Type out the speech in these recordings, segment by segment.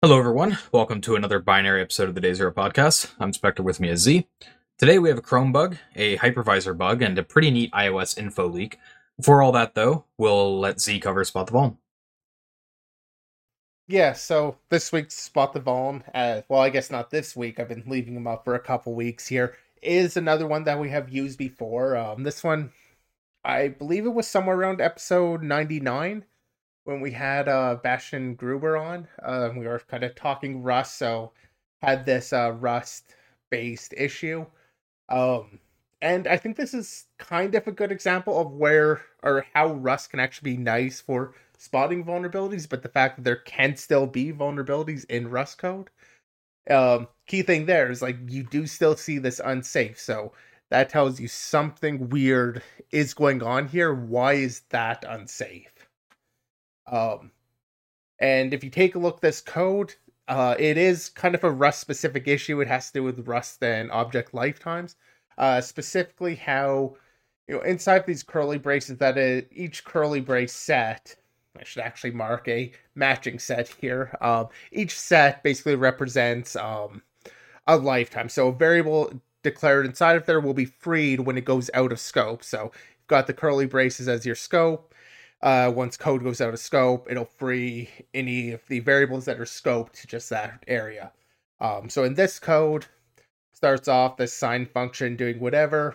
Hello, everyone. Welcome to another binary episode of the Day Zero podcast. I'm Spectre. With me is Z. Today we have a Chrome bug, a hypervisor bug, and a pretty neat iOS info leak. Before all that, though, we'll let Z cover Spot the Vuln. Yeah, so this week's Spot the Vuln, well, I guess not this week, I've been leaving them up for a couple weeks here, is another one that we have used before. This one, I believe it was somewhere around episode 99 when we had Bastian Gruber on. We were kind of talking Rust, so had this Rust-based issue. Um, and I think this is kind of a good example of where or how Rust can actually be nice for spotting vulnerabilities, but the fact that there can still be vulnerabilities in Rust code. Key thing there is like you do still see this unsafe, so that tells you something weird is going on here. Why is that unsafe? Um, and if you take a look at this code, it is kind of a Rust specific issue. It has to do with Rust and object lifetimes. Specifically how, inside these curly braces that each curly brace set, I should actually mark a matching set here. Each set basically represents a lifetime. So a variable declared inside of there will be freed when it goes out of scope. So you've got the curly braces as your scope. Once code goes out of scope, it'll free any of the variables that are scoped to just that area. So in this code, starts off this sign function doing whatever.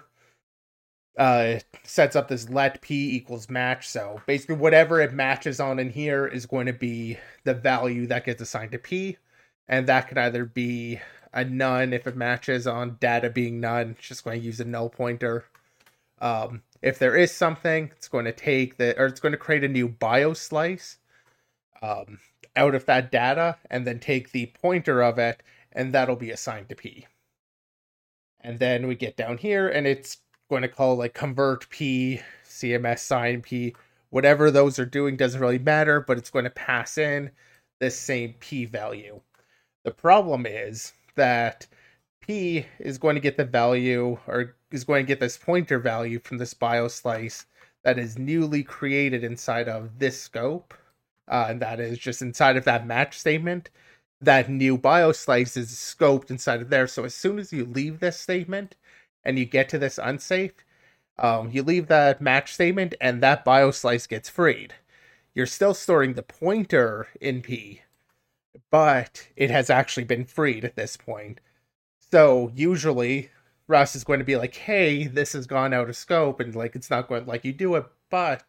Sets up this let p equals match. So basically whatever it matches on in here is going to be the value that gets assigned to p. And that can either be a none if it matches on data being none. It's just going to use a null pointer. If there is something, it's going to it's going to create a new bioslice out of that data and then take the pointer of it, and that'll be assigned to p. And then we get down here and it's going to call like convert p, CMS sign p, whatever those are doing doesn't really matter, but it's going to pass in this same p value. The problem is that p is going to get the value, or is going to get this pointer value from this bioslice that is newly created inside of this scope. And that is just inside of that match statement. That new bioslice is scoped inside of there. So as soon as you leave this statement and you get to this unsafe, you leave that match statement and that bioslice gets freed. You're still storing the pointer in p, but it has actually been freed at this point. So usually Rust is going to be like, hey, this has gone out of scope, and like it's not going to like you do it, but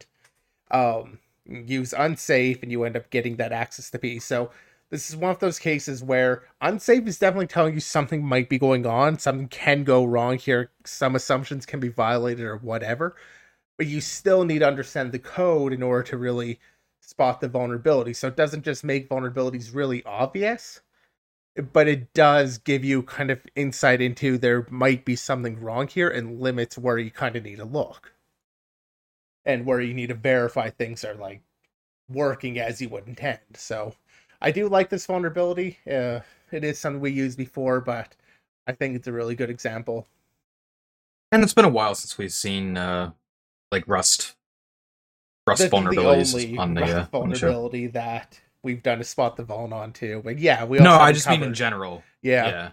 use unsafe and you end up getting that access to p. So this is one of those cases where unsafe is definitely telling you something might be going on, something can go wrong here, some assumptions can be violated or whatever, but you still need to understand the code in order to really spot the vulnerability. So it doesn't just make vulnerabilities really obvious, but it does give you kind of insight into there might be something wrong here and limits where you kind of need to look and where you need to verify things are like working as you would intend. So I do like this vulnerability. It is something we used before, but I think it's a really good example. And it's been a while since we've seen like Rust This is the vulnerabilities only on the show. vulnerability that we've done to spot the vuln on too. But yeah, we No, also I haven't just mean in covered. general. Yeah. Yeah.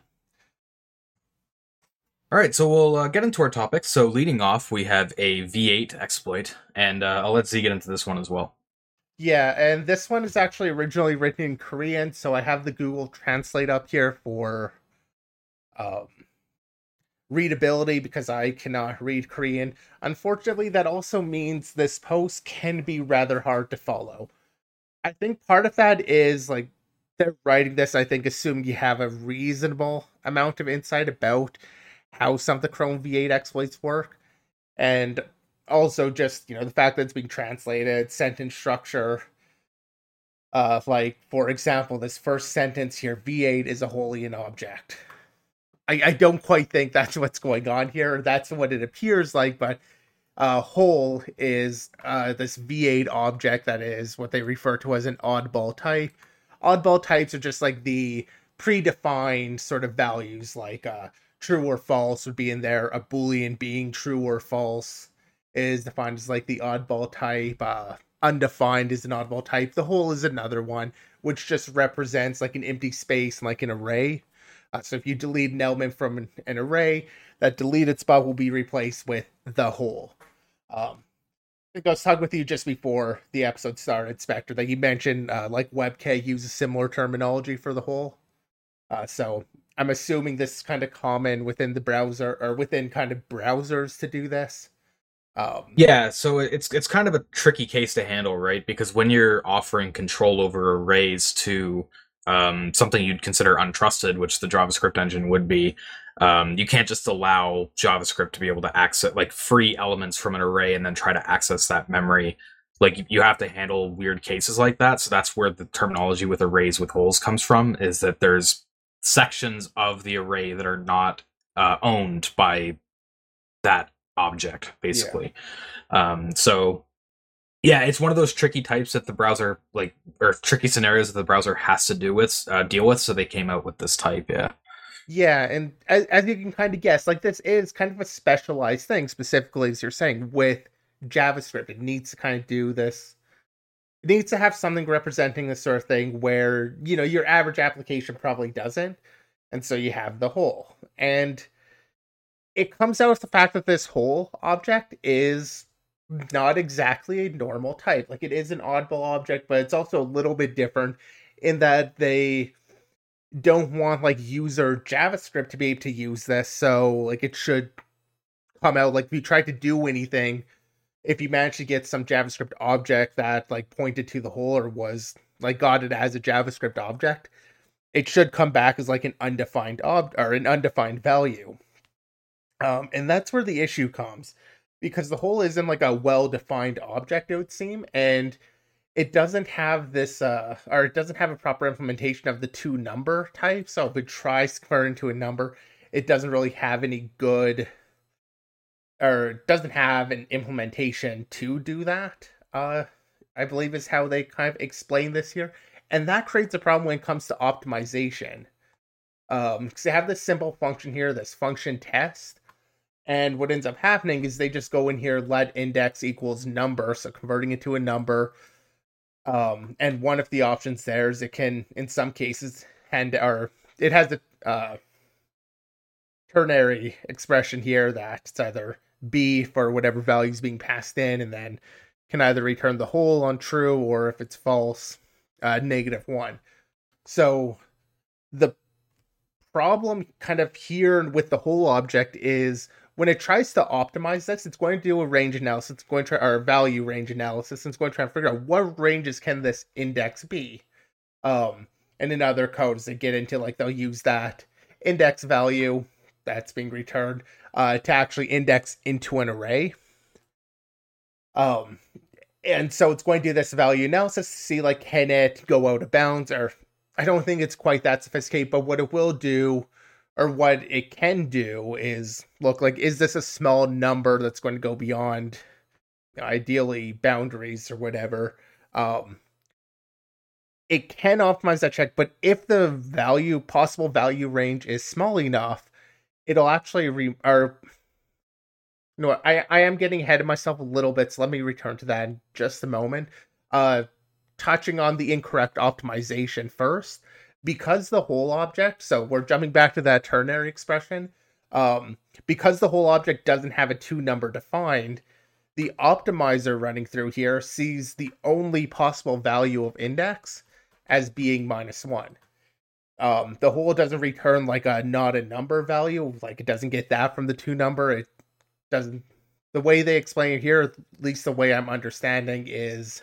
All right, so we'll get into our topics. So leading off, we have a V8 exploit, and I'll let Z get into this one as well. Yeah, and this one is actually originally written in Korean, so I have the Google Translate up here for um, readability because I cannot read Korean. Unfortunately, that also means this post can be rather hard to follow. I think part of that is like they're writing this, I think, assuming you have a reasonable amount of insight about how some of the Chrome V8 exploits work. And also just, the fact that it's being translated, sentence structure. Like, for example, this first sentence here, V8 is a Boolean object. I don't quite think that's what's going on here. That's what it appears like, but whole is this V8 object that is what they refer to as an oddball type. Oddball types are just like the predefined sort of values, like true or false would be in there. A Boolean being true or false is defined as like the oddball type. Undefined is an oddball type. The whole is another one, which just represents like an empty space, like an array. So if you delete an element from an array, that deleted spot will be replaced with the whole. I think I was talking with you just before the episode started, Spectre, that you mentioned like WebK uses similar terminology for the whole. So I'm assuming this is kind of common within the browser or within kind of browsers to do this. Yeah, so it's kind of a tricky case to handle, right? Because when you're offering control over arrays to something you'd consider untrusted, which the JavaScript engine would be, you can't just allow JavaScript to be able to access like free elements from an array and then try to access that memory. Like you have to handle weird cases like that. So that's where the terminology with arrays with holes comes from, is that there's sections of the array that are not owned by that object, basically. So yeah, it's one of those tricky types that the browser or tricky scenarios that the browser has to deal with. So they came out with this type. Yeah, and as you can kind of guess, like this is kind of a specialized thing, specifically as you're saying with JavaScript. It needs to kind of do this. It needs to have something representing this sort of thing where, you know, your average application probably doesn't. And so you have the whole. And it comes out with the fact that this whole object is not exactly a normal type. Like it is an oddball object, but it's also a little bit different in that they don't want like user JavaScript to be able to use this. So like it should come out like if you try to do anything, if you manage to get some JavaScript object that like pointed to the whole or was like got it as a JavaScript object, it should come back as like an undefined or an undefined value. And that's where the issue comes, because the whole isn't like a well-defined object, it would seem, and it doesn't have this, or it doesn't have a proper implementation of the two number type. So if it tries to convert into a number, it doesn't really have any good, or doesn't have an implementation to do that. I believe is how they kind of explain this here, and that creates a problem when it comes to optimization. Because they have this simple function here, this function test. And what ends up happening is they just go in here, let index equals number, so converting it to a number. And one of the options there is it can, in some cases, it has a ternary expression here that it's either B for whatever value is being passed in, and then can either return the whole on true, or if it's false, -1. So the problem kind of here with the whole object is when it tries to optimize this, it's going to do a range analysis, it's going to or value range analysis, and it's going to try and figure out what ranges can this index be. And in other codes, they get into like they'll use that index value that's being returned to actually index into an array. And so it's going to do this value analysis to see like can it go out of bounds, or I don't think it's quite that sophisticated, but what it will do, or what it can do, is look like, is this a small number that's going to go beyond, ideally, boundaries or whatever. It can optimize that check, but if the possible value range is small enough, it'll actually I am getting ahead of myself a little bit, so let me return to that in just a moment. Touching on the incorrect optimization first, because the whole object, so we're jumping back to that ternary expression, because the whole object doesn't have a two number defined, the optimizer running through here sees the only possible value of index as being -1. The whole doesn't return like a not a number value, like it doesn't get that from the two number. It doesn't, the way they explain it here, at least the way I'm understanding, is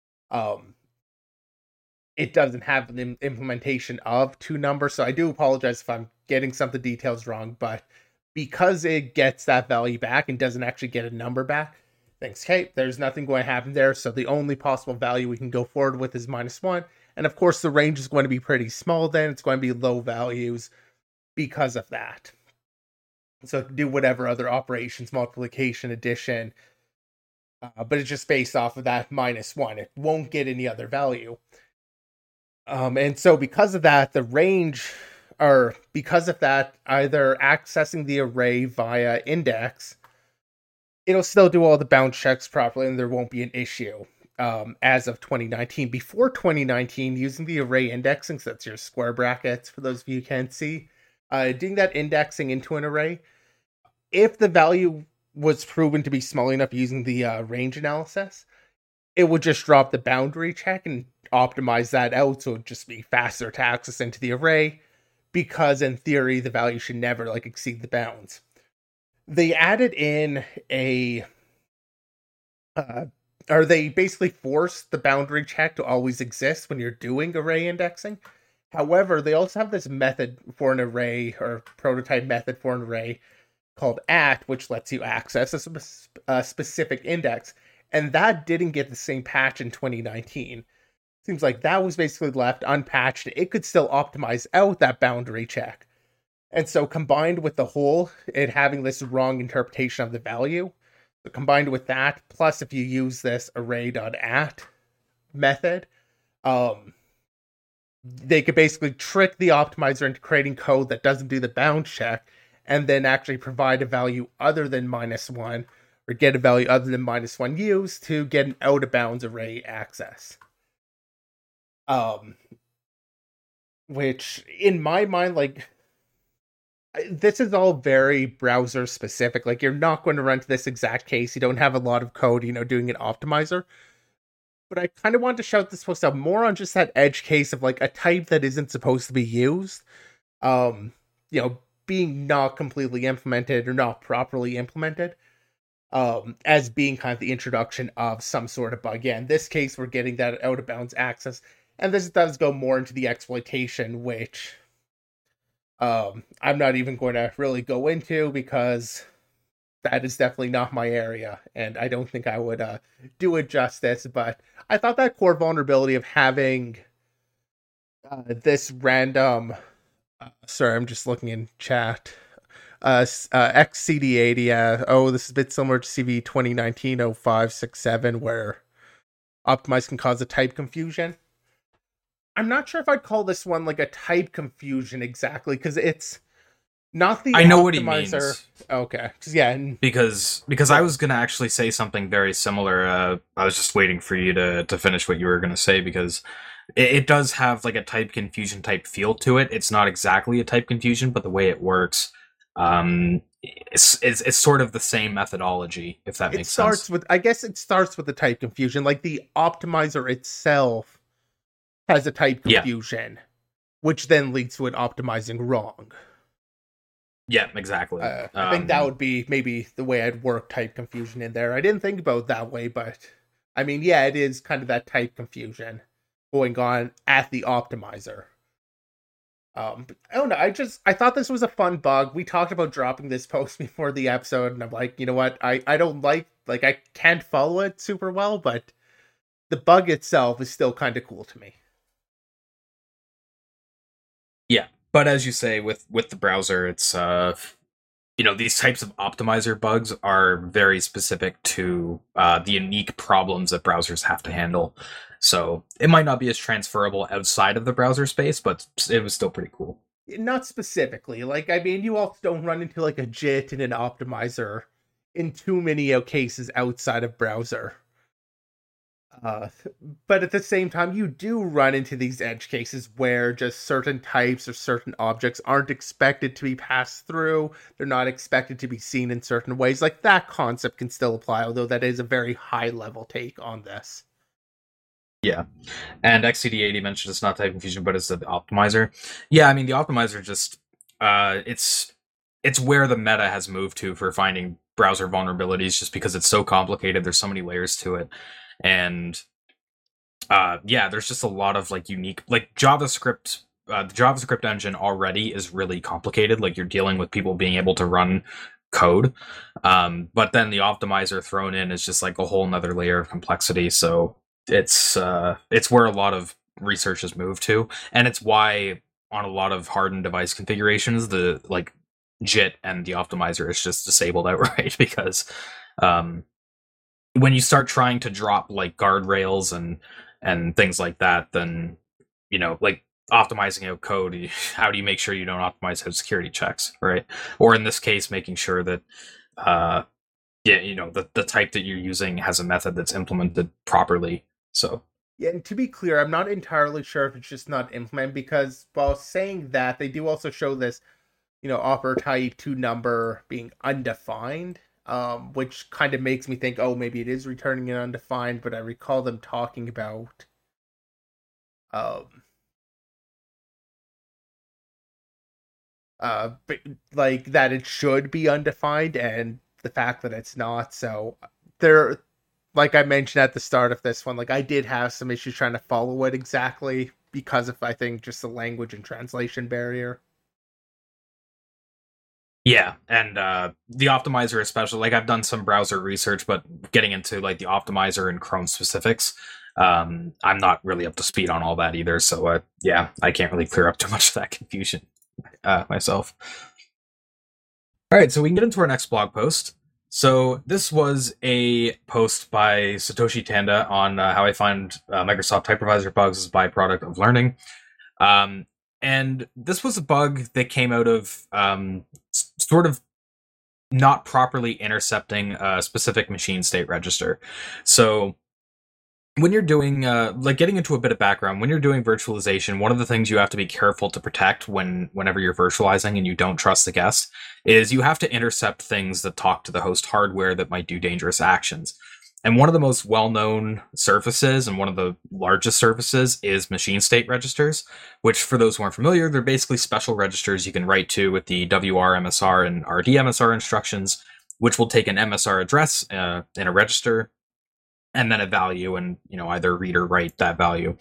it doesn't have an implementation of two numbers. So I do apologize if I'm getting some of the details wrong, but because it gets that value back and doesn't actually get a number back, thanks, Kate, there's nothing going to happen there. So the only possible value we can go forward with is -1. And of course, the range is going to be pretty small then. It's going to be low values because of that. So do whatever other operations, multiplication, addition, but it's just based off of that -1. It won't get any other value. And so because of that, the range, or because of that, either accessing the array via index, it'll still do all the bounds checks properly and there won't be an issue. as of 2019. Before 2019, using the array indexing, so that's your square brackets for those of you who can't see, doing that indexing into an array, if the value was proven to be small enough using the range analysis, it would just drop the boundary check and optimize that out, so it would just be faster to access into the array, because in theory the value should never like exceed the bounds. They added in a or they basically forced the boundary check to always exist when you're doing array indexing. However, they also have this method for an array, or prototype method for an array, called at, which lets you access a specific index, and that didn't get the same patch in 2019. Seems like that was basically left unpatched. It could still optimize out that boundary check. And so combined with the whole, it having this wrong interpretation of the value, so combined with that, plus if you use this array.at method, they could basically trick the optimizer into creating code that doesn't do the bound check, and then actually provide a value other than -1, or get a value other than -1 used to get an out of bounds array access. Which in my mind, like, this is all very browser specific. Like, you're not going to run to this exact case. You don't have a lot of code, doing an optimizer. But I kind of want to shout this post out more on just that edge case of like a type that isn't supposed to be used. Being not completely implemented or not properly implemented, as being kind of the introduction of some sort of bug. Yeah, in this case, we're getting that out of bounds access, and this does go more into the exploitation, which I'm not even going to really go into, because that is definitely not my area, and I don't think I would do it justice. But I thought that core vulnerability of having this random... sorry, I'm just looking in chat. XCD80, this is a bit similar to CV 2019-0567, where optimize can cause a type confusion. I'm not sure if I'd call this one like a type confusion exactly, because it's not the I know optimizer. What he means. Okay, yeah. Because I was going to actually say something very similar. I was just waiting for you to finish what you were going to say, because it does have like a type confusion type feel to it. It's not exactly a type confusion, but the way it works, it's sort of the same methodology, if that makes sense. I guess it starts with the type confusion. Like, the optimizer itself has a type confusion, which then leads to it optimizing wrong. Yeah, exactly. I think that would be maybe the way I'd work type confusion in there. I didn't think about it that way, but I mean, yeah, it is kind of that type confusion going on at the optimizer. But I don't know. I thought this was a fun bug. We talked about dropping this post before the episode, and I'm like, you know what? I don't like I can't follow it super well, but the bug itself is still kind of cool to me. Yeah, but as you say, with the browser, it's these types of optimizer bugs are very specific to the unique problems that browsers have to handle. So it might not be as transferable outside of the browser space, but it was still pretty cool. Not specifically. Like, I mean, you also don't run into like a JIT and an optimizer in too many cases outside of browser. But at the same time, you do run into these edge cases where just certain types or certain objects aren't expected to be passed through. They're not expected to be seen in certain ways. Like, that concept can still apply, although that is a very high level take on this. Yeah. And XCD80 mentioned it's not type confusion, but it's the optimizer. Yeah, I mean, the optimizer just, it's where the meta has moved to for finding browser vulnerabilities, just because it's so complicated. There's so many layers to it. And there's just a lot of like unique, like JavaScript. The JavaScript engine already is really complicated. Like, you're dealing with people being able to run code, but then the optimizer thrown in is just like a whole nother layer of complexity. So it's where a lot of research has moved to, and it's why on a lot of hardened device configurations, the like JIT and the optimizer is just disabled outright, because when you start trying to drop like guardrails and things like that, then like optimizing out code, how do you make sure you don't optimize out security checks, right? Or in this case, making sure that yeah, the type that you're using has a method that's implemented properly. So Yeah, and to be clear, I'm not entirely sure if it's just not implemented, because while saying that, they do also show this, operator type to number being undefined, which kind of makes me think, oh, maybe it is returning an undefined, but I recall them talking about um but, like, that it should be undefined, and the fact that it's not. So there, like I mentioned at the start of this one, like, I did have some issues trying to follow it exactly because of, I think, just the language and translation barrier. yeah, and the optimizer especially, like I've done some browser research, but getting into like the optimizer and Chrome specifics, I'm not really up to speed on all that either. So yeah, I can't really clear up too much of that confusion myself. All right, so we can get into our next blog post. So this was a post by Satoshi Tanda on how I find Microsoft hypervisor bugs as byproduct of learning. Um, and this was a bug that came out of sort of not properly intercepting a specific machine state register. So when you're doing like getting into a bit of background, when you're doing virtualization, one of the things you have to be careful to protect whenever you're virtualizing and you don't trust the guest is you have to intercept things that talk to the host hardware that might do dangerous actions. And one of the most well-known surfaces and one of the largest surfaces is machine state registers, which for those who aren't familiar, they're basically special registers you can write to with the WR MSR and RD MSR instructions, which will take an MSR address in a register and then a value, and either read or write that value.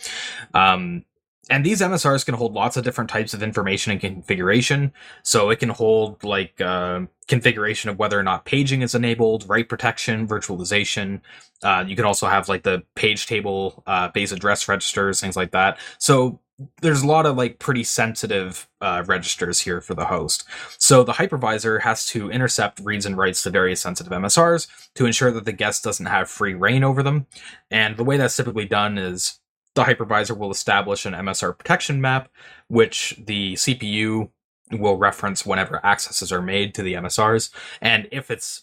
And these MSRs can hold lots of different types of information and configuration. So it can hold like configuration of whether or not paging is enabled, write protection, virtualization. You can also have like the page table base address registers, things like that. So there's a lot of like pretty sensitive registers here for the host. So the hypervisor has to intercept reads and writes to various sensitive MSRs to ensure that the guest doesn't have free reign over them. And the way that's typically done is the hypervisor will establish an MSR protection map, which the CPU will reference whenever accesses are made to the MSRs. And if it's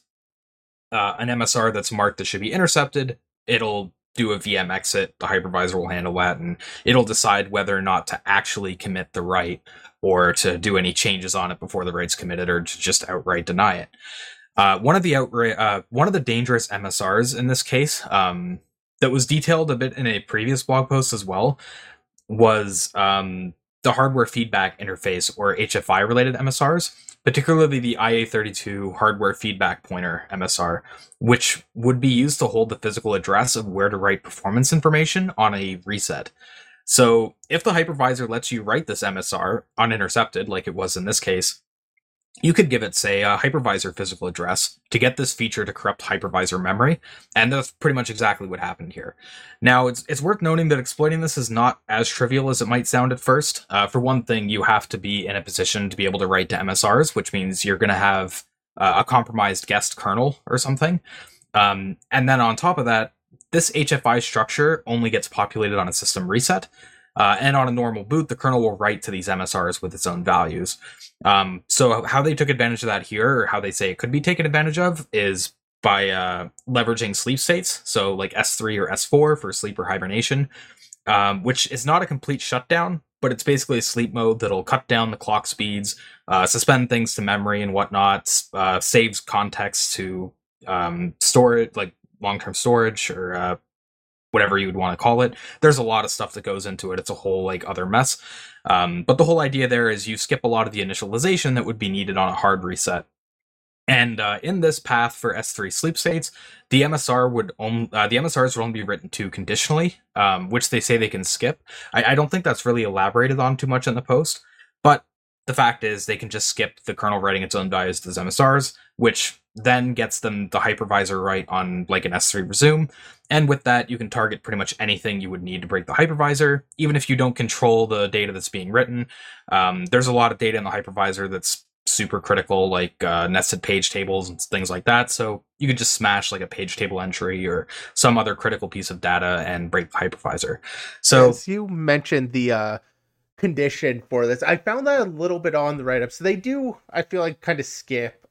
an MSR that's marked that should be intercepted, it'll do a VM exit. The hypervisor will handle that, and it'll decide whether or not to actually commit the write or to do any changes on it before the write's committed, or to just outright deny it. One of the dangerous MSRs in this case, that was detailed a bit in a previous blog post as well, was the hardware feedback interface, or HFI related MSRs, particularly the IA32 hardware feedback pointer MSR, which would be used to hold the physical address of where to write performance information on a reset. So if the hypervisor lets you write this MSR unintercepted, like it was in this case, you could give it, say, a hypervisor physical address to get this feature to corrupt hypervisor memory, and that's pretty much exactly what happened here. Now, it's worth noting that exploiting this is not as trivial as it might sound at first. For one thing, you have to be in a position to be able to write to MSRs, which means you're going to have a compromised guest kernel or something. And then on top of that, this HFI structure only gets populated on a system reset. And on a normal boot, the kernel will write to these MSRs with its own values. So how they took advantage of that here, or how they say it could be taken advantage of, is by leveraging sleep states. So like S3 or S4 for sleep or hibernation, which is not a complete shutdown, but it's basically a sleep mode that'll cut down the clock speeds, suspend things to memory and whatnot, saves context to storage, like long-term storage, or whatever you would want to call it. There's a lot of stuff that goes into it. It's a whole like other mess. But the whole idea there is you skip a lot of the initialization that would be needed on a hard reset. And in this path for S3 sleep states, the MSRs would only be written to conditionally, which they say they can skip. I don't think that's really elaborated on too much in the post, but the fact is they can just skip the kernel writing its own values to the MSRs, which then gets them the hypervisor write on like an S3 resume. And with that, you can target pretty much anything you would need to break the hypervisor, even if you don't control the data that's being written. There's a lot of data in the hypervisor that's super critical, like nested page tables and things like that. So you could just smash like a page table entry or some other critical piece of data and break the hypervisor. So as you mentioned the condition for this, I found that a little bit on the write-up. So they do, I feel like, kind of skip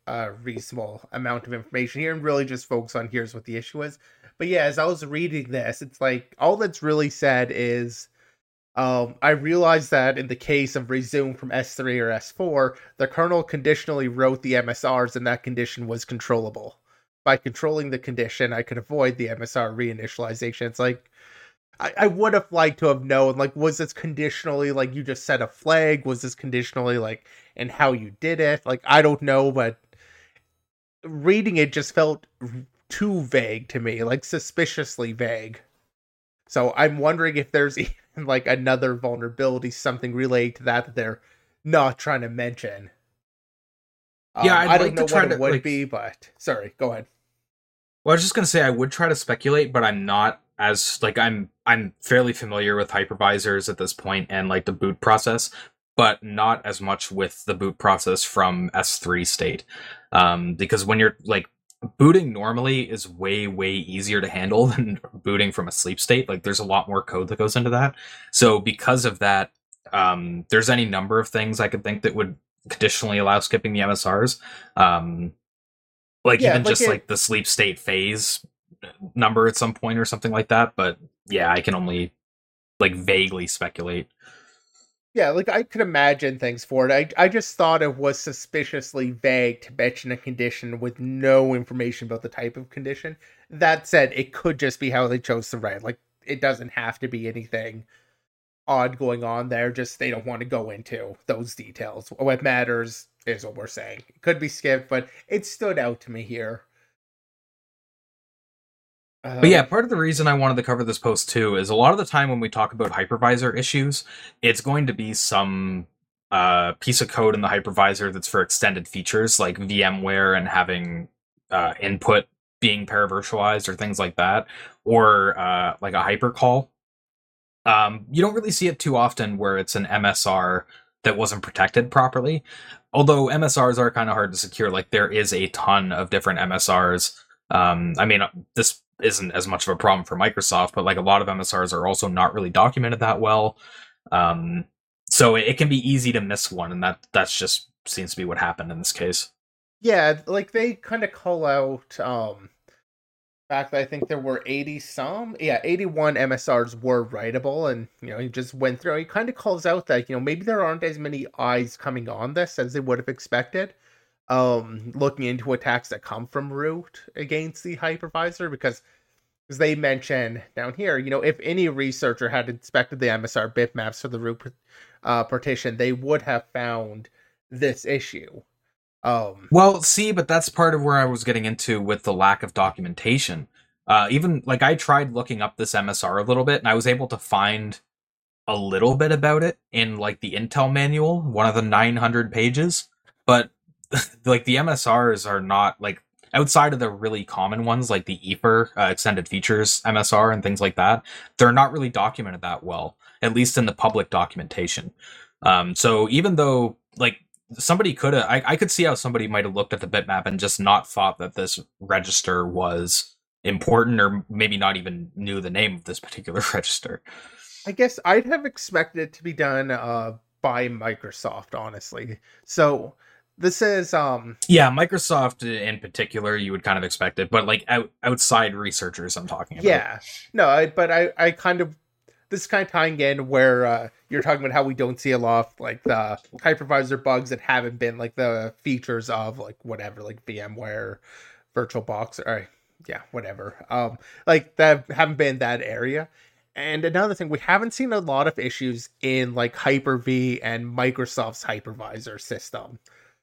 a reasonable amount of information here and really just focus on here's what the issue is. But yeah, as I was reading this, it's like all that's really said is I realized that in the case of resume from S3 or S4, the kernel conditionally wrote the MSRs and that condition was controllable. By controlling the condition, I could avoid the MSR reinitialization. It's like, I would have liked to have known, like, was this conditionally, like, you just set a flag? Was this conditionally, like, and how you did it? Like, I don't know, but reading it just felt too vague to me, like, suspiciously vague. So I'm wondering if there's even, like, another vulnerability, something related to that they're not trying to mention. Yeah, I don't like know to try what it to, would like, be, but sorry, go ahead. well, I was just gonna say I would try to speculate, but I'm not as like I'm fairly familiar with hypervisors at this point and like the boot process, but not as much with the boot process from S3 state. Because when you're like booting normally is way easier to handle than booting from a sleep state. Like there's a lot more code that goes into that. So because of that, there's any number of things I could think that would conditionally allow skipping the MSRs. Like Yeah, even just like the sleep state phase number at some point or something like that. But yeah, I can only like vaguely speculate. yeah, like I could imagine things for it. I just thought it was suspiciously vague to mention a condition with no information about the type of condition. That said, it could just be how they chose to write. Like it doesn't have to be anything odd going on there. Just they don't want to go into those details. What matters is what we're saying. It could be skipped, but it stood out to me here. But yeah, part of the reason I wanted to cover this post too is a lot of the time when we talk about hypervisor issues, it's going to be some piece of code in the hypervisor that's for extended features like VMware and having input being paravirtualized or things like that, or like a hypercall. You don't really see it too often where it's an MSR that wasn't protected properly. Although MSRs are kind of hard to secure, like there is a ton of different MSRs. I mean, this isn't as much of a problem for Microsoft, but like a lot of MSRs are also not really documented that well. So it can be easy to miss one, and that's just seems to be what happened in this case. Yeah, like they kind of call out fact that I think there were 81 MSRs were writable, and he just went through. He kind of calls out that maybe there aren't as many eyes coming on this as they would have expected. Looking into attacks that come from root against the hypervisor, because as they mention down here, if any researcher had inspected the MSR bitmaps for the root partition, they would have found this issue. Well, see, but that's part of where I was getting into with the lack of documentation. Even like I tried looking up this MSR a little bit, and I was able to find a little bit about it in like the Intel manual, one of the 900 pages. But like the MSRs are not like outside of the really common ones like the EFR extended features MSR and things like that. They're not really documented that well, at least in the public documentation. So even though like somebody could have, I could see how somebody might have looked at the bitmap and just not thought that this register was important, or maybe not even knew the name of this particular register. I guess I'd have expected it to be done by Microsoft, honestly. So this is yeah, Microsoft in particular, you would kind of expect it, but like outside researchers, I'm talking about. Yeah, no, I kind of, this is kind of tying in where you're talking about how we don't see a lot of like the hypervisor bugs that haven't been like the features of like whatever, like VMware, VirtualBox, or yeah, whatever. Like that haven't been that area. And another thing, we haven't seen a lot of issues in like Hyper-V and Microsoft's hypervisor system.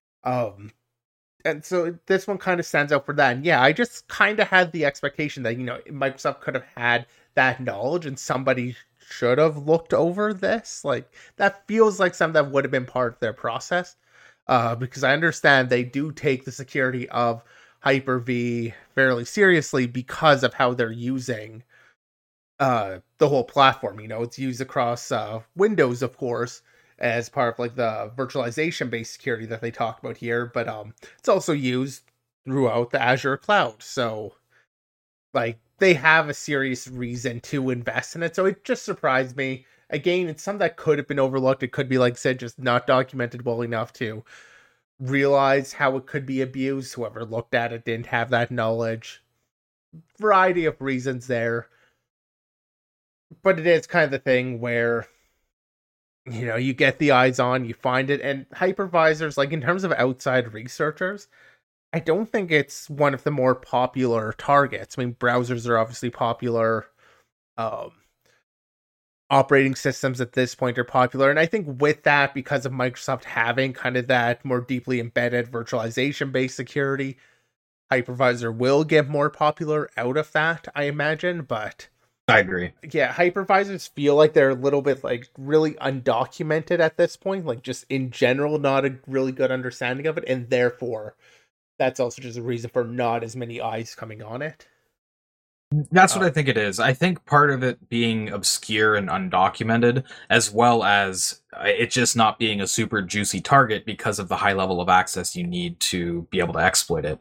And so this one kind of stands out for that. And yeah, I just kind of had the expectation that, Microsoft could have had that knowledge and somebody should have looked over this. Like that feels like something that would have been part of their process. Because I understand they do take the security of Hyper-V fairly seriously because of how they're using the whole platform. It's used across Windows, of course, as part of like the virtualization based security that they talk about here, but it's also used throughout the Azure cloud. So like they have a serious reason to invest in it. So it just surprised me. Again, it's something that could have been overlooked. It could be, like I said, just not documented well enough to realize how it could be abused. Whoever looked at it didn't have that knowledge. Variety of reasons there. But it is kind of the thing where, you get the eyes on, you find it, and hypervisors, like in terms of outside researchers, I don't think it's one of the more popular targets. I mean, browsers are obviously popular. Um, Operating systems at this point are popular. And I think with that, because of Microsoft having kind of that more deeply embedded virtualization based security, hypervisor will get more popular out of that, I imagine. But I agree. yeah, hypervisors feel like they're a little bit like really undocumented at this point, like just in general, not a really good understanding of it. And therefore, that's also just a reason for not as many eyes coming on it. That's what I think it is. I think part of it being obscure and undocumented, as well as it just not being a super juicy target because of the high level of access you need to be able to exploit it.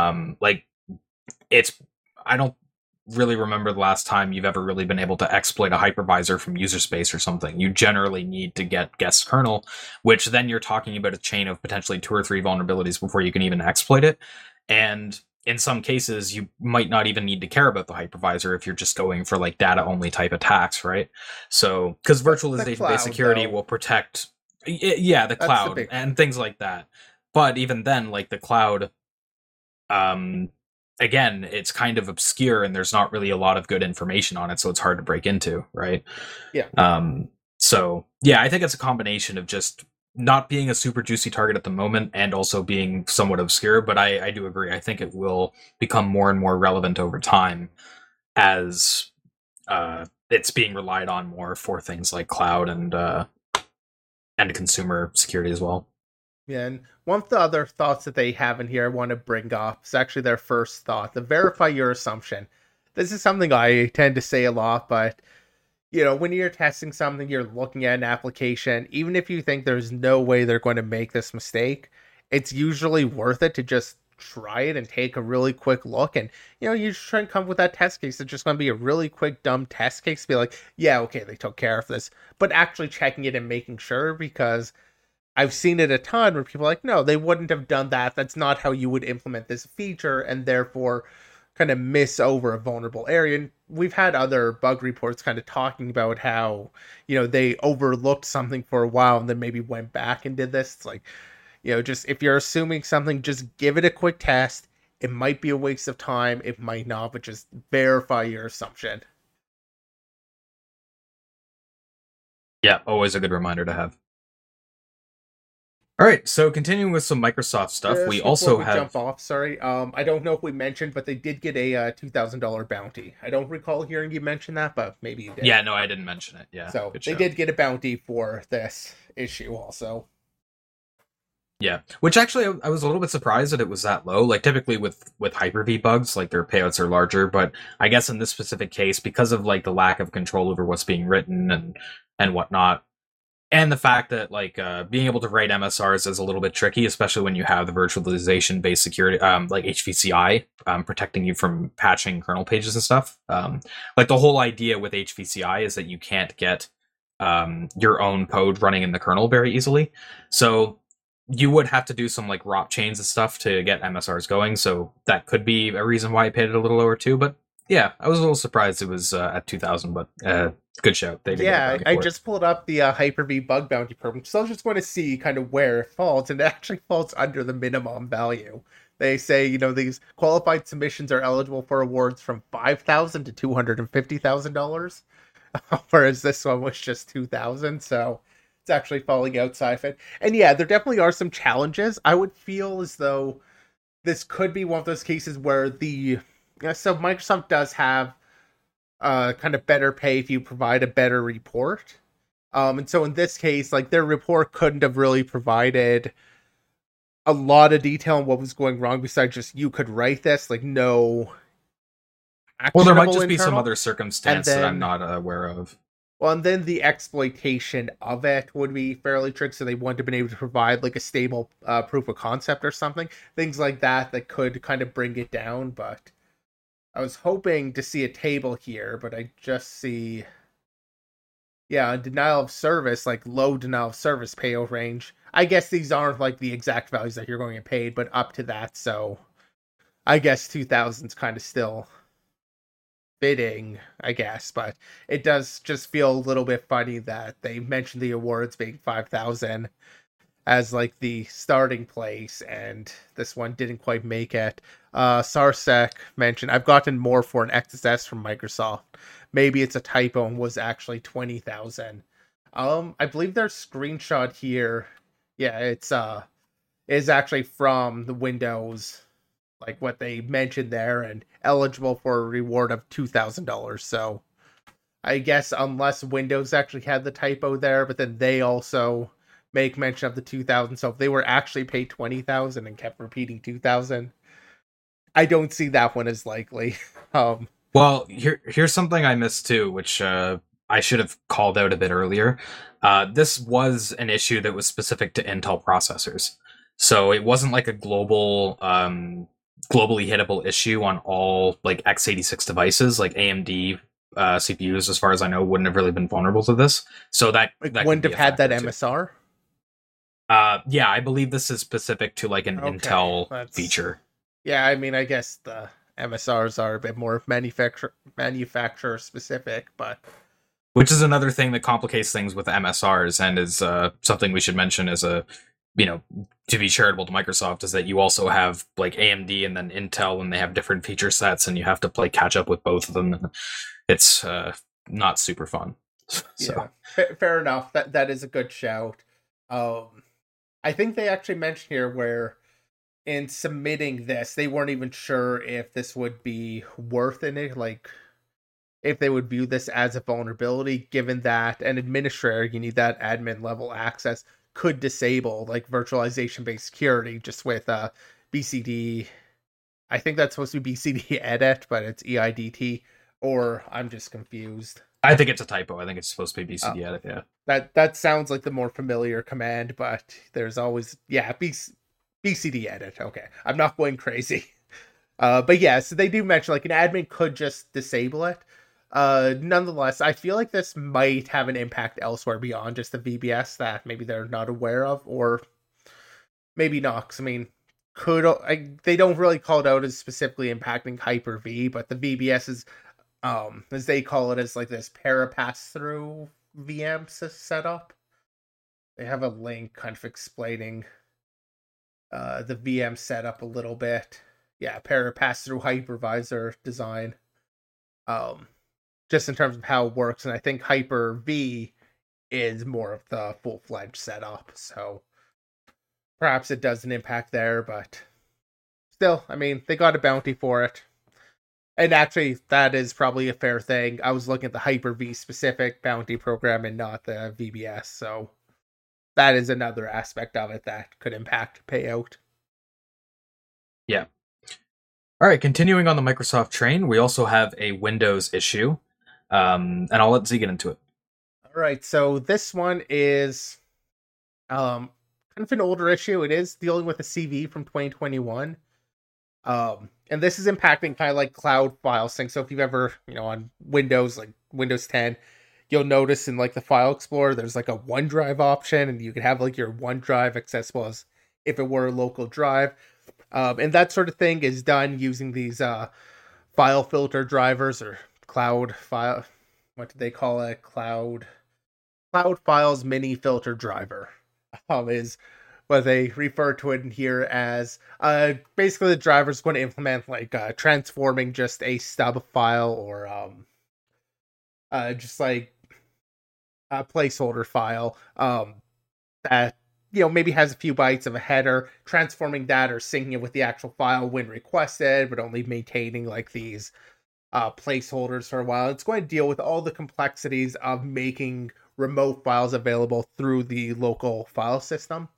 I don't really remember the last time you've ever really been able to exploit a hypervisor from user space or something. You generally need to get guest kernel, which then you're talking about a chain of potentially 2 or 3 vulnerabilities before you can even exploit it. And in some cases, you might not even need to care about the hypervisor if you're just going for like data only type attacks, right? So, because virtualization based security will protect, the cloud and things like that. But even then, like the cloud, again, it's kind of obscure and there's not really a lot of good information on it, so it's hard to break into, right? Yeah. So yeah, I think it's a combination of just not being a super juicy target at the moment and also being somewhat obscure, but I do agree. I think it will become more and more relevant over time as it's being relied on more for things like cloud and consumer security as well. Yeah, and one of the other thoughts that they have in here I want to bring up is actually their first thought, the verify your assumption. This is something I tend to say a lot, but when you're testing something, you're looking at an application, even if you think there's no way they're going to make this mistake, it's usually worth it to just try it and take a really quick look. And, you just try and come up with that test case. It's just going to be a really quick, dumb test case to be like, yeah, okay, they took care of this. But actually checking it and making sure, because I've seen it a ton where people are like, no, they wouldn't have done that. That's not how you would implement this feature. And therefore kind of miss over a vulnerable area. And we've had other bug reports kind of talking about how, they overlooked something for a while and then maybe went back and did this. It's like, just if you're assuming something, just give it a quick test. It might be a waste of time. It might not, but just verify your assumption. Yeah, always a good reminder to have. All right, so continuing with some Microsoft stuff, we also have... jump off, sorry. I don't know if we mentioned, but they did get a $2,000 bounty. I don't recall hearing you mention that, but maybe you did. Yeah, no, I didn't mention it. Yeah. So they did get a bounty for this issue also. Yeah, which actually I was a little bit surprised that it was that low. Like typically with Hyper-V bugs, like their payouts are larger, but I guess in this specific case, because of like the lack of control over what's being written and whatnot, and the fact that like being able to write MSRs is a little bit tricky, especially when you have the virtualization based security, like HVCI, protecting you from patching kernel pages and stuff. Like the whole idea with HVCI is that you can't get your own code running in the kernel very easily. So you would have to do some like ROP chains and stuff to get MSRs going. So that could be a reason why I paid it a little lower too. But yeah, I was a little surprised it was at 2,000, but good show. I just pulled up the Hyper-V bug bounty program, so I was just going to see kind of where it falls, and it actually falls under the minimum value. They say, these qualified submissions are eligible for awards from $5,000 to $250,000, whereas this one was just $2,000, so it's actually falling outside of it. And yeah, there definitely are some challenges. I would feel as though this could be one of those cases where so Microsoft does have kind of better pay if you provide a better report. And so in this case, like their report couldn't have really provided a lot of detail on what was going wrong besides just you could write this, like no. Well, there might just be some other circumstance that I'm not aware of. Well, and then the exploitation of it would be fairly tricky, so they wouldn't have been able to provide like a stable proof of concept or something. Things like that could kind of bring it down, but I was hoping to see a table here, but I just see Yeah, denial of service, like low denial of service payout range. I guess these aren't like the exact values that you're going to get paid, but up to that. So I guess 2000's kind of still fitting, I guess. But it does just feel a little bit funny that they mentioned the awards being 5,000 as like the starting place, and this one didn't quite make it. Sarsek mentioned, I've gotten more for an XSS from Microsoft. Maybe it's a typo and was actually 20,000. I believe their screenshot here, yeah, it's is actually from the Windows, like what they mentioned there, and eligible for a reward of $2,000. So I guess unless Windows actually had the typo there, but then they also make mention of the 2000. So if they were actually paid 20,000 and kept repeating 2000, I don't see that one as likely. Well, here's something I missed too, which I should have called out a bit earlier. This was an issue that was specific to Intel processors, so it wasn't like a globally hittable issue on all like x86 devices. Like AMD CPUs, as far as I know, wouldn't have really been vulnerable to this. So that wouldn't have had that MSR. Yeah, I believe this is specific to like an Intel feature. Yeah, I mean, I guess the MSRs are a bit more manufacturer specific, but which is another thing that complicates things with MSRs, and is something we should mention as a, to be charitable to Microsoft, is that you also have like AMD and then Intel, and they have different feature sets, and you have to play catch up with both of them, and it's not super fun. So. Yeah, fair enough. That is a good shout. I think they actually mentioned here where in submitting this, they weren't even sure if this would be worth it, like if they would view this as a vulnerability, given that an administrator, you need that admin level access, could disable like virtualization based security just with BCD. I think that's supposed to be BCD edit, but it's EIDT, or I'm just confused. I think it's a typo. I think it's supposed to be BCD edit. Yeah. That sounds like the more familiar command, but there's always BCD edit. Okay, I'm not going crazy. But yeah, so they do mention like an admin could just disable it. Nonetheless, I feel like this might have an impact elsewhere beyond just the VBS that maybe they're not aware of, or maybe not. Because I mean, they don't really call it out as specifically impacting Hyper-V, but the VBS is, as they call it, as like this para-pass-through VM setup. They have a link kind of explaining the VM setup a little bit. Yeah, para-pass-through hypervisor design. Just in terms of how it works, and I think Hyper-V is more of the full-fledged setup, so perhaps it does an impact there, but still, I mean, they got a bounty for it. And actually, that is probably a fair thing. I was looking at the Hyper-V specific bounty program and not the VBS, so that is another aspect of it that could impact payout. Yeah. All right, continuing on the Microsoft train, we also have a Windows issue, and I'll let Z get into it. All right, so this one is kind of an older issue. It is dealing with a CV from 2021. And this is impacting kind of like cloud file sync. So if you've ever, on Windows, like Windows 10, you'll notice in like the file explorer, there's like a OneDrive option, and you can have like your OneDrive accessible as if it were a local drive. And that sort of thing is done using these file filter drivers, or cloud file. What do they call it? Cloud Files Mini Filter Driver is what they refer to it in here as. Basically, the driver is going to implement like transforming just a stub file, or just like a placeholder file that maybe has a few bytes of a header, transforming that or syncing it with the actual file when requested, but only maintaining like these placeholders for a while. It's going to deal with all the complexities of making remote files available through the local file system.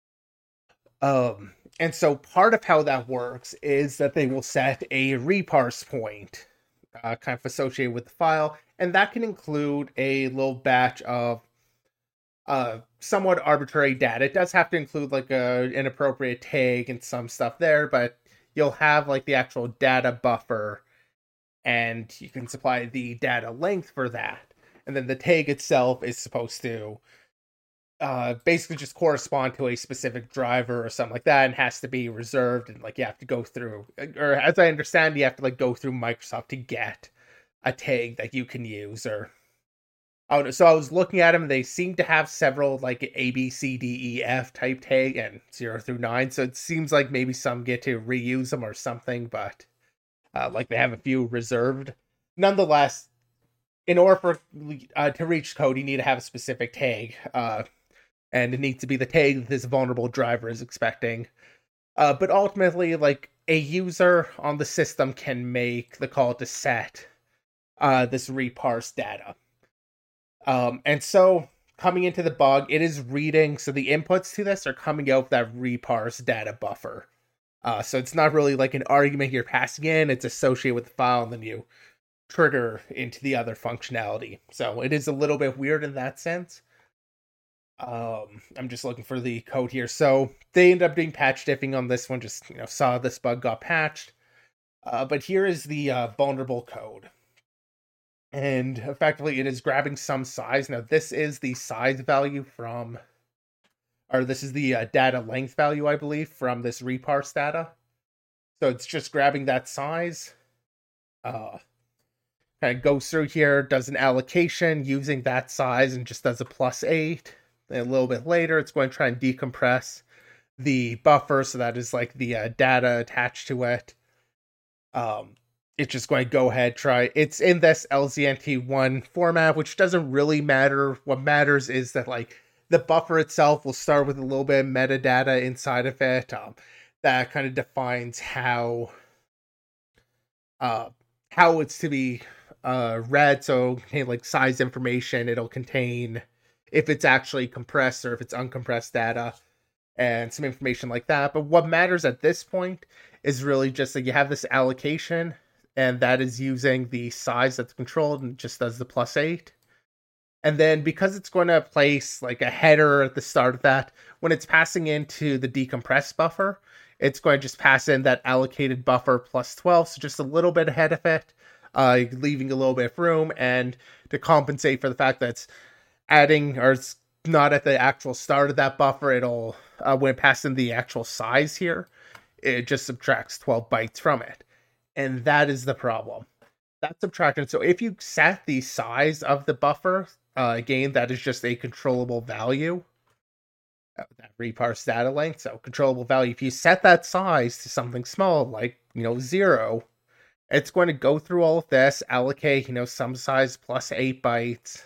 And so part of how that works is that they will set a reparse point kind of associated with the file, and that can include a little batch of somewhat arbitrary data. It does have to include like an appropriate tag and some stuff there, but you'll have like the actual data buffer, and you can supply the data length for that. and then the tag itself is supposed to basically just correspond to a specific driver or something like that, and has to be reserved, and like you have to go through, or as I understand, you have to like go through Microsoft to get a tag that you can use. Or oh no, so I was looking at them, they seem to have several like A, B, C, D, E, F type tag, and 0 through 9, so it seems like maybe some get to reuse them or something, but like they have a few reserved. Nonetheless, in order for to reach code, you need to have a specific tag, and it needs to be the tag that this vulnerable driver is expecting. But ultimately, like a user on the system can make the call to set this reparse data. And so coming into the bug, it is reading. So the inputs to this are coming out of that reparse data buffer. So it's not really like an argument you're passing in. It's associated with the file, and then you trigger into the other functionality. So it is a little bit weird in that sense. I'm just looking for the code here. So they end up doing patch diffing on this one. Just saw this bug got patched. But here is the vulnerable code. And effectively, it is grabbing some size. Now, this is the size value from, or this is the data length value, I believe, from this reparse data. So it's just grabbing that size. Kind of goes through here, does an allocation using that size, and just does a +8. Then a little bit later, it's going to try and decompress the buffer, so that is like the data attached to it. It's just going to go ahead, try. It's in this LZNT1 format, which doesn't really matter. What matters is that like the buffer itself will start with a little bit of metadata inside of it. That kind of defines how it's to be read. So contain like size information. It'll contain if it's actually compressed or if it's uncompressed data, and some information like that. But what matters at this point is really just that you have this allocation, and that is using the size that's controlled, and just does the +8. And then because it's going to place like a header at the start of that, when it's passing into the decompressed buffer, it's going to just pass in that allocated buffer +12, so just a little bit ahead of it, leaving a little bit of room, and to compensate for the fact that it's adding, or it's not at the actual start of that buffer, it'll, when it passes in the actual size here, it just subtracts 12 bytes from it. And that is the problem. That subtraction. So if you set the size of the buffer, again, that is just a controllable value. That reparse data length. So controllable value. If you set that size to something small, like, 0, it's going to go through all of this, allocate, some size +8 bytes.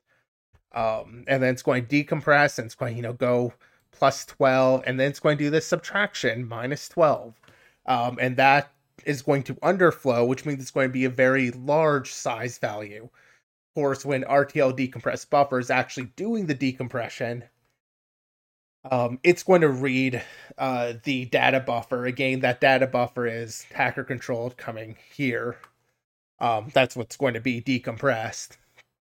And then it's going to decompress, and it's going to, go +12, and then it's going to do this subtraction, -12. And that is going to underflow, which means it's going to be a very large size value. Of course, when RTL decompressed buffer is actually doing the decompression, it's going to read the data buffer. Again, that data buffer is hacker controlled, coming here. That's what's going to be decompressed.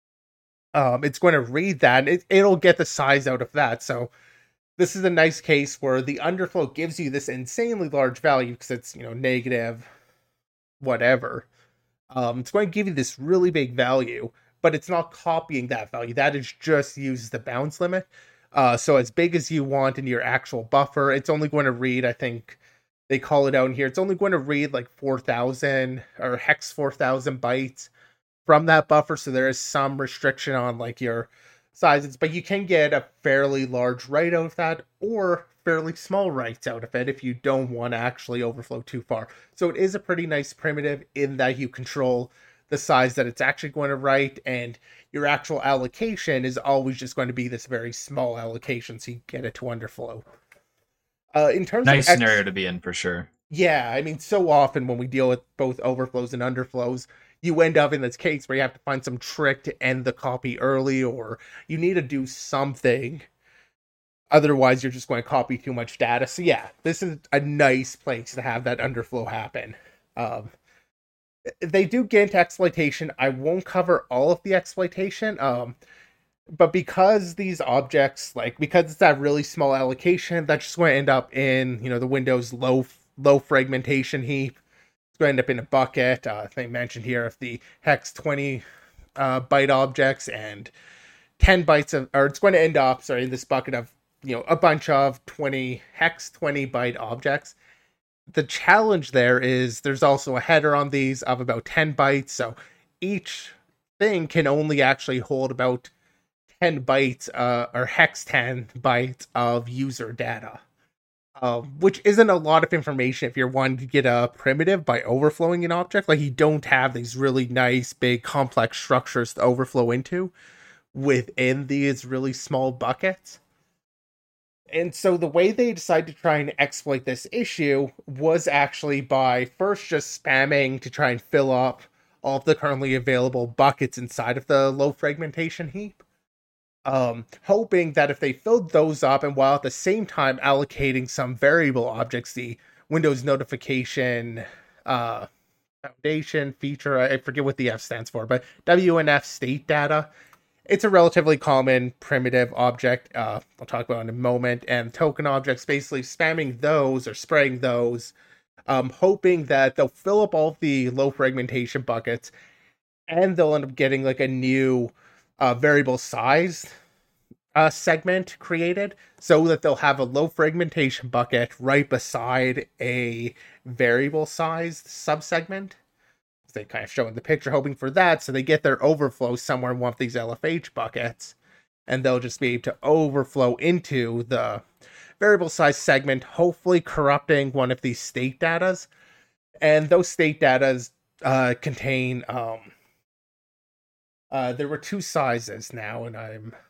It's going to read that, and it'll get the size out of that. So this is a nice case where the underflow gives you this insanely large value because it's, negative whatever. It's going to give you this really big value, but it's not copying that value. That is just uses the bounds limit. So as big as you want in your actual buffer, it's only going to read, I think they call it out in here, it's only going to read like 4,000 or hex 4,000 bytes from that buffer. So there is some restriction on like your sizes, but you can get a fairly large write out of that, or fairly small writes out of it if you don't want to actually overflow too far. So it is a pretty nice primitive in that you control the size that it's actually going to write, and your actual allocation is always just going to be this very small allocation, so you get it to underflow. In terms nice of scenario to be in for sure. Yeah, I mean, so often when we deal with both overflows and underflows, you end up in this case where you have to find some trick to end the copy early, or you need to do something. Otherwise, you're just going to copy too much data. So yeah, this is a nice place to have that underflow happen. They do get into exploitation. I won't cover all of the exploitation, but because these objects, because it's that really small allocation, that's just going to end up in, the Windows low fragmentation heap. It's going to end up in a bucket. They mentioned here if the hex 20 byte objects and 10 bytes of, or it's going to end up, sorry, in this bucket of, a bunch of 20 hex 20 byte objects. The challenge there is there's also a header on these of about 10 bytes, so each thing can only actually hold about 10 bytes, or hex 10 bytes of user data. Which isn't a lot of information if you're wanting to get a primitive by overflowing an object. Like, you don't have these really nice, big, complex structures to overflow into within these really small buckets. And so the way they decided to try and exploit this issue was actually by first just spamming to try and fill up all of the currently available buckets inside of the low fragmentation heap. Hoping that if they filled those up, and while at the same time allocating some variable objects, the Windows notification foundation feature, I forget what the F stands for, but WNF state data, it's a relatively common primitive object, I'll talk about in a moment, and token objects, basically spamming those or spraying those, hoping that they'll fill up all of the low fragmentation buckets, and they'll end up getting like a new variable size segment created, so that they'll have a low fragmentation bucket right beside a variable sized subsegment. They kind of show in the picture, hoping for that, so they get their overflow somewhere in one of these LFH buckets, and they'll just be able to overflow into the variable size segment, hopefully corrupting one of these state datas. And those state datas contain there were two sizes now, and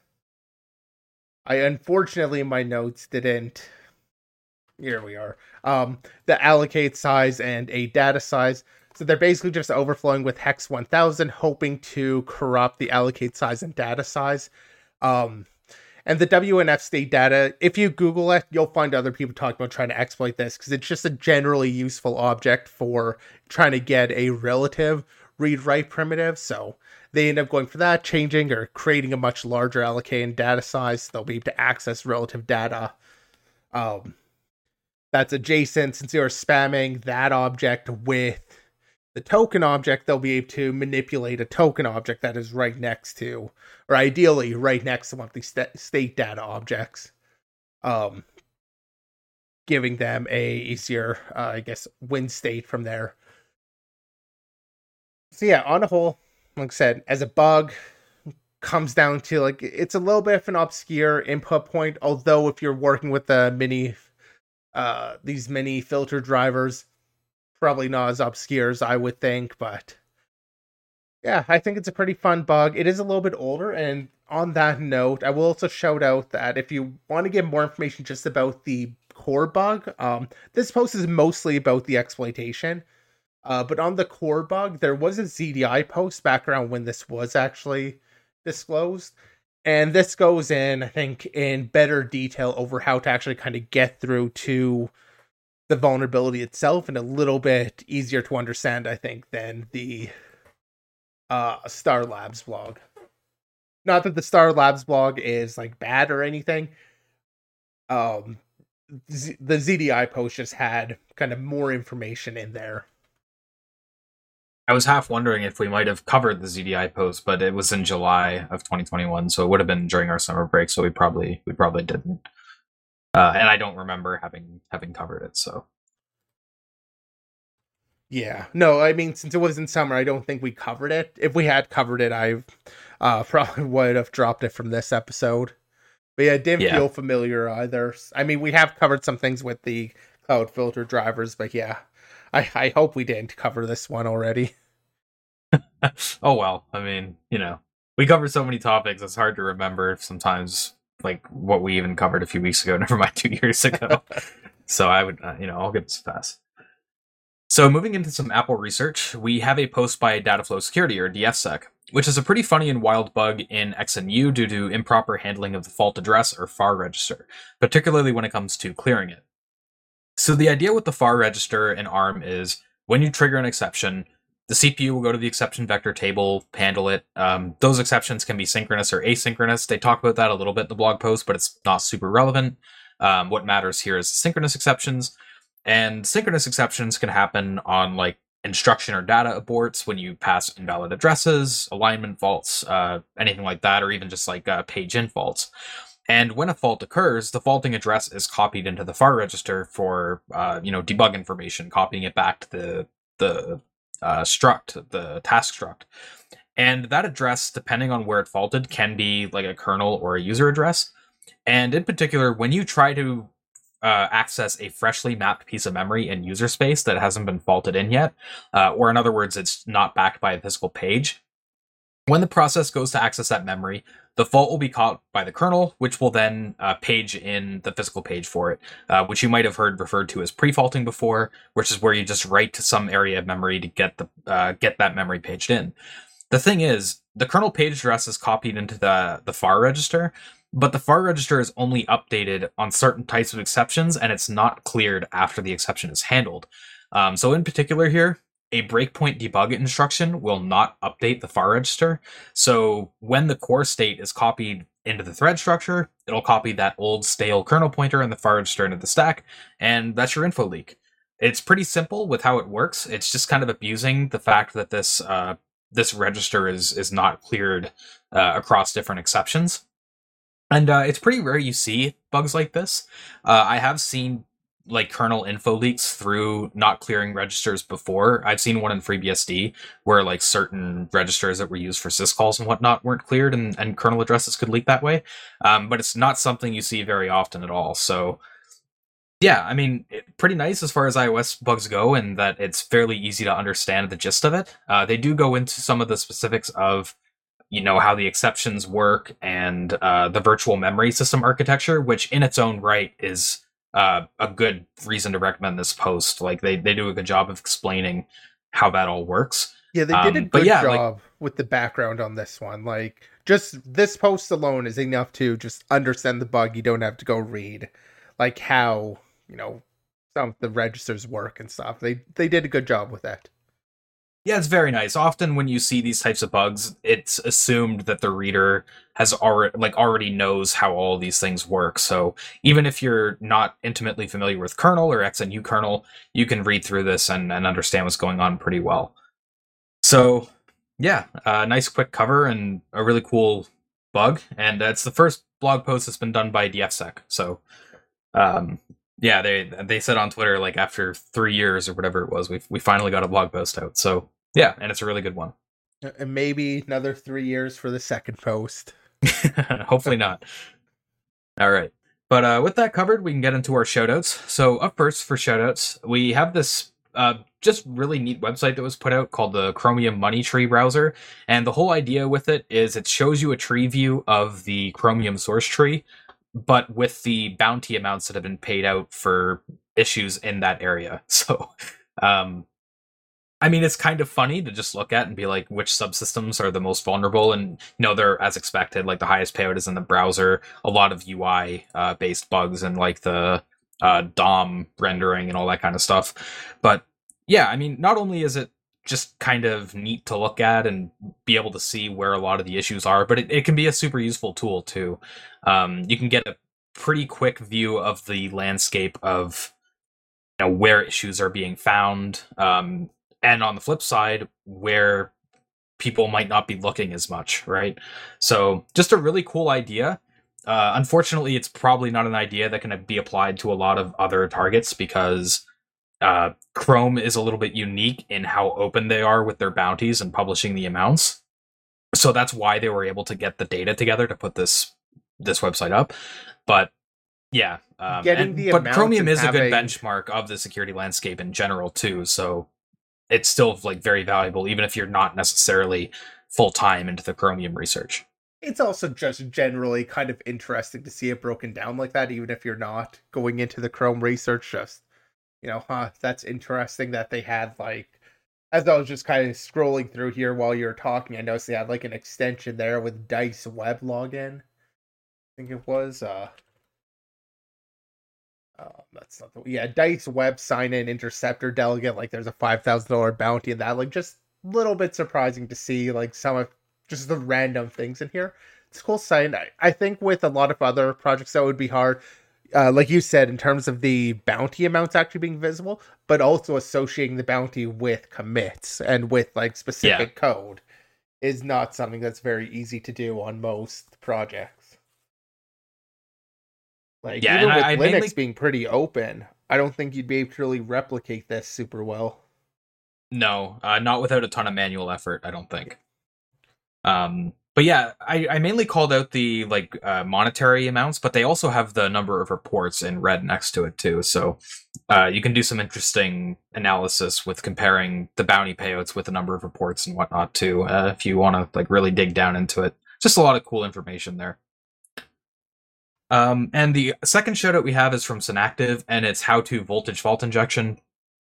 I unfortunately in my notes didn't. Here we are. The allocate size and a data size. So they're basically just overflowing with hex 1000, hoping to corrupt the allocate size and data size. And the WNF state data, if you Google it, you'll find other people talking about trying to exploit this, because it's just a generally useful object for trying to get a relative read-write primitive. So they end up going for that, changing or creating a much larger allocate and data size, so they'll be able to access relative data that's adjacent. Since you're spamming that object with the token object, they'll be able to manipulate a token object that is right next to, or ideally right next to one of these state data objects, giving them a easier, win state from there. So yeah, on a whole, like I said, as a bug, comes down to, like, it's a little bit of an obscure input point, although if you're working with the these mini filter drivers, probably not as obscure as I would think, but yeah, I think it's a pretty fun bug. It is a little bit older, and on that note, I will also shout out that if you want to get more information just about the core bug, this post is mostly about the exploitation, but on the core bug, there was a ZDI post back around when this was actually disclosed, and this goes in, I think, in better detail over how to actually kind of get through to the vulnerability itself, and a little bit easier to understand, I think, than the Star Labs blog. Not that the Star Labs blog is like bad or anything. The ZDI post just had kind of more information in there. I was half wondering if we might have covered the ZDI post, but it was in July of 2021, so it would have been during our summer break, so we probably didn't. And I don't remember having covered it, so. Yeah. No, I mean, since it was in summer, I don't think we covered it. If we had covered it, I probably would have dropped it from this episode. But yeah, it didn't feel familiar either. I mean, we have covered some things with the cloud filter drivers, but yeah, I hope we didn't cover this one already. Oh, well, I mean, we covered so many topics, it's hard to remember sometimes, like, what we even covered a few weeks ago, never mind 2 years ago. So I would, I'll give this a pass. So moving into some Apple research, we have a post by Dataflow Security, or DFSec, which is a pretty funny and wild bug in XNU due to improper handling of the fault address, or FAR register, particularly when it comes to clearing it. So the idea with the FAR register in ARM is when you trigger an exception, the CPU will go to the exception vector table, handle it. Those exceptions can be synchronous or asynchronous. They talk about that a little bit in the blog post, but it's not super relevant. What matters here is synchronous exceptions. And synchronous exceptions can happen on like instruction or data aborts when you pass invalid addresses, alignment faults, anything like that, or even just like page in faults. And when a fault occurs, the faulting address is copied into the FAR register for debug information, copying it back to the struct, the task struct. And that address, depending on where it faulted, can be like a kernel or a user address. And in particular, when you try to access a freshly mapped piece of memory in user space that hasn't been faulted in yet, or in other words, it's not backed by a physical page, when the process goes to access that memory, the fault will be caught by the kernel, which will then page in the physical page for it, which you might have heard referred to as pre-faulting before, which is where you just write to some area of memory to get that memory paged in. The thing is, the kernel page address is copied into the FAR register, but the FAR register is only updated on certain types of exceptions, and it's not cleared after the exception is handled. So in particular here, a breakpoint debug instruction will not update the FAR register. So when the core state is copied into the thread structure, it'll copy that old stale kernel pointer in the FAR register into the stack, and that's your info leak. It's pretty simple with how it works. It's just kind of abusing the fact that this register is not cleared across different exceptions. And it's pretty rare you see bugs like this. I have seen like kernel info leaks through not clearing registers before. I've seen one in FreeBSD where like certain registers that were used for syscalls and whatnot weren't cleared, and kernel addresses could leak that way. But it's not something you see very often at all. So yeah, I mean, pretty nice as far as iOS bugs go, in that it's fairly easy to understand the gist of it. They do go into some of the specifics of how the exceptions work and the virtual memory system architecture, which in its own right is a good reason to recommend this post. Like they do a good job of explaining how that all works. Yeah, they did a good job with the background on this one. Like, just this post alone is enough to just understand the bug. You don't have to go read like how some of the registers work and stuff. They did a good job with that. Yeah, it's very nice. Often when you see these types of bugs, it's assumed that the reader has already knows how all these things work. So even if you're not intimately familiar with kernel or XNU kernel, you can read through this and understand what's going on pretty well. So yeah, nice quick cover and a really cool bug. And it's the first blog post that's been done by DFSec. So yeah, they said on Twitter, like after 3 years or whatever it was, we finally got a blog post out. So yeah, and it's a really good one. And maybe another 3 years for the second post. Hopefully not. All right. But with that covered, we can get into our shoutouts. So up first for shoutouts, we have this just really neat website that was put out called the Chromium Money Tree browser. And the whole idea with it is it shows you a tree view of the Chromium source tree, but with the bounty amounts that have been paid out for issues in that area. So, I mean, it's kind of funny to just look at and be like, which subsystems are the most vulnerable? And, they're as expected, like the highest payout is in the browser, a lot of UI based bugs and like the DOM rendering and all that kind of stuff. But yeah, I mean, not only is it just kind of neat to look at and be able to see where a lot of the issues are, but it can be a super useful tool too. You can get a pretty quick view of the landscape of where issues are being found, and on the flip side, where people might not be looking as much, right? So just a really cool idea. Unfortunately, it's probably not an idea that can be applied to a lot of other targets because Chrome is a little bit unique in how open they are with their bounties and publishing the amounts. So that's why they were able to get the data together to put this website up. But yeah, but Chromium is a good benchmark of the security landscape in general too. So it's still like very valuable, even if you're not necessarily full time into the Chromium research. It's also just generally kind of interesting to see it broken down like that, even if you're not going into the Chrome research. Just that's interesting that they had, like, as I was just kind of scrolling through here while you were talking, I noticed they had like an extension there with Dice Web login. I think it was that's not Dice Web sign-in interceptor delegate. Like, there's a $5,000 bounty in that. Like, just a little bit surprising to see like some of just the random things in here. It's a cool site. I think with a lot of other projects that would be hard. like you said, in terms of the bounty amounts actually being visible, but also associating the bounty with commits and with like specific code is not something that's very easy to do on most projects. Like even with Linux being pretty open, I don't think you'd be able to really replicate this super well. No, not without a ton of manual effort, I don't think. But yeah, I mainly called out the monetary amounts, but they also have the number of reports in red next to it too. So you can do some interesting analysis with comparing the bounty payouts with the number of reports and whatnot too, if you want to like really dig down into it. Just a lot of cool information there. And the second shout out we have is from Synactive, and it's how to voltage fault injection.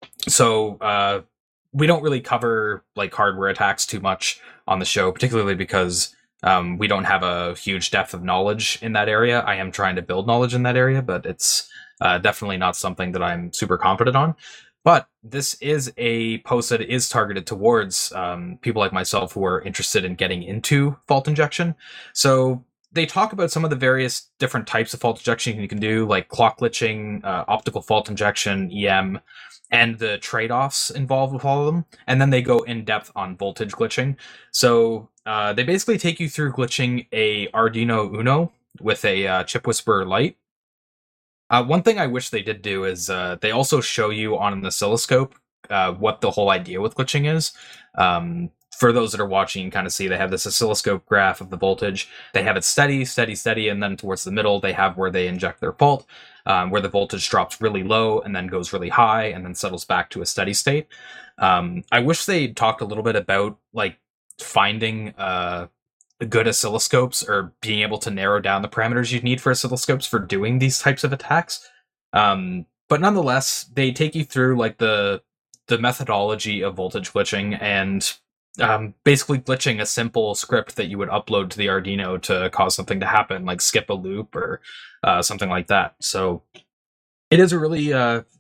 So we don't really cover like hardware attacks too much on the show, particularly because we don't have a huge depth of knowledge in that area. I am trying to build knowledge in that area, but it's definitely not something that I'm super confident on. But this is a post that is targeted towards people like myself who are interested in getting into fault injection. So they talk about some of the various different types of fault injection you can do, like clock glitching, optical fault injection, EM, and the trade-offs involved with all of them. And then they go in depth on voltage glitching. So they basically take you through glitching a Arduino Uno with a ChipWhisperer Lite. One thing I wish they did do is they also show you on an oscilloscope what the whole idea with glitching is. For those that are watching, you can kind of see they have this oscilloscope graph of the voltage. They have it steady, steady, steady, and then towards the middle, they have where they inject their fault, where the voltage drops really low and then goes really high and then settles back to a steady state. I wish they talked a little bit about like finding good oscilloscopes or being able to narrow down the parameters you need for oscilloscopes for doing these types of attacks. But nonetheless, they take you through like the methodology of voltage glitching and basically glitching a simple script that you would upload to the Arduino to cause something to happen, like skip a loop or something like that. So it is a really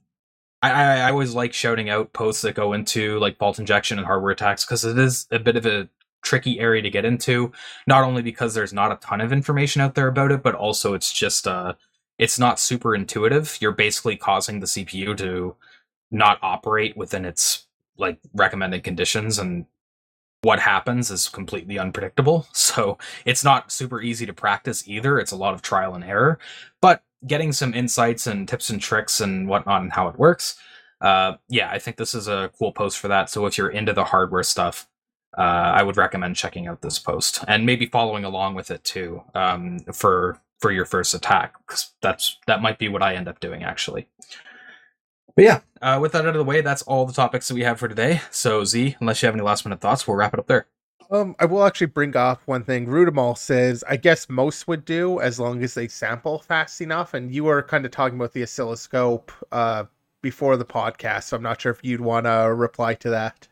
I always like shouting out posts that go into like fault injection and hardware attacks because it is a bit of a tricky area to get into, not only because there's not a ton of information out there about it, but also it's just it's not super intuitive. You're basically causing the CPU to not operate within its like recommended conditions, and what happens is completely unpredictable. So it's not super easy to practice either. It's a lot of trial and error, but getting some insights and tips and tricks and whatnot and how it works. I think this is a cool post for that. So if you're into the hardware stuff, I would recommend checking out this post and maybe following along with it too, for your first attack, because that might be what I end up doing actually. But yeah, with that out of the way, that's all the topics that we have for today. So Z, unless you have any last minute thoughts, we'll wrap it up there. I will actually bring up one thing. Rudimal says, I guess most would do as long as they sample fast enough. And you were kind of talking about the oscilloscope before the podcast, so I'm not sure if you'd want to reply to that.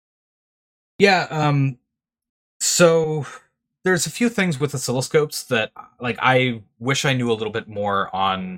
Yeah, so there's a few things with oscilloscopes that like I wish I knew a little bit more on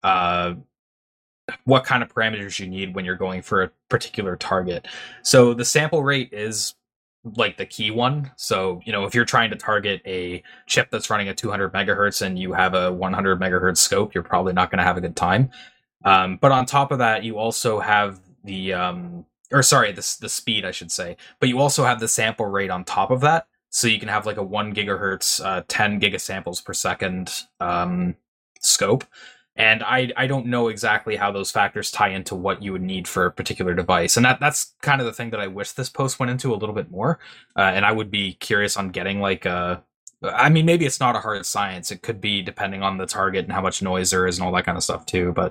what kind of parameters you need when you're going for a particular target. So the sample rate is like the key one. So, if you're trying to target a chip that's running at 200 megahertz and you have a 100 megahertz scope, you're probably not going to have a good time. But on top of that, you also have the speed, I should say. But you also have the sample rate on top of that. So you can have like a 1 gigahertz, 10 gigasamples per second scope. And I don't know exactly how those factors tie into what you would need for a particular device. And that's kind of the thing that I wish this post went into a little bit more. And I would be curious on getting maybe it's not a hard science. It could be depending on the target and how much noise there is and all that kind of stuff too. But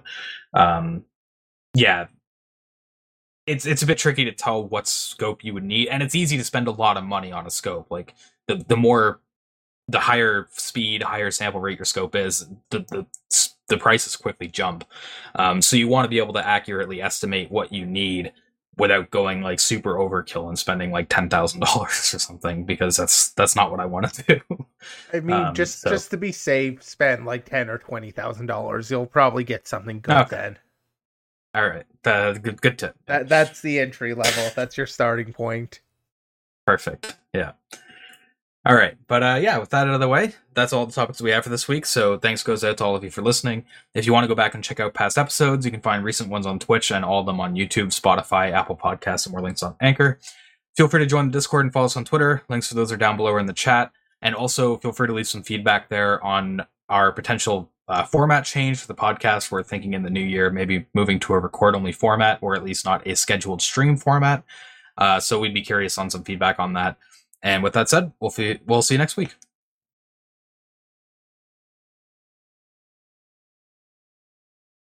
it's a bit tricky to tell what scope you would need. And it's easy to spend a lot of money on a scope. Like the higher speed, higher sample rate your scope is, the prices quickly jump. So you want to be able to accurately estimate what you need without going like super overkill and spending like $10,000 or something, because that's not what I want to do. I mean, just to be safe, spend like $10,000 or $20,000. You'll probably get something good then. All right, good tip. That's the entry level. That's your starting point. Perfect. Yeah. All right. But yeah, with that out of the way, that's all the topics we have for this week. So thanks goes out to all of you for listening. If you want to go back and check out past episodes, you can find recent ones on Twitch and all of them on YouTube, Spotify, Apple Podcasts, and more links on Anchor. Feel free to join the Discord and follow us on Twitter. Links for those are down below or in the chat. And also feel free to leave some feedback there on our potential format change for the podcast. We're thinking in the new year, maybe moving to a record-only format, or at least not a scheduled stream format. So we'd be curious on some feedback on that. And with that said, we'll see you next week.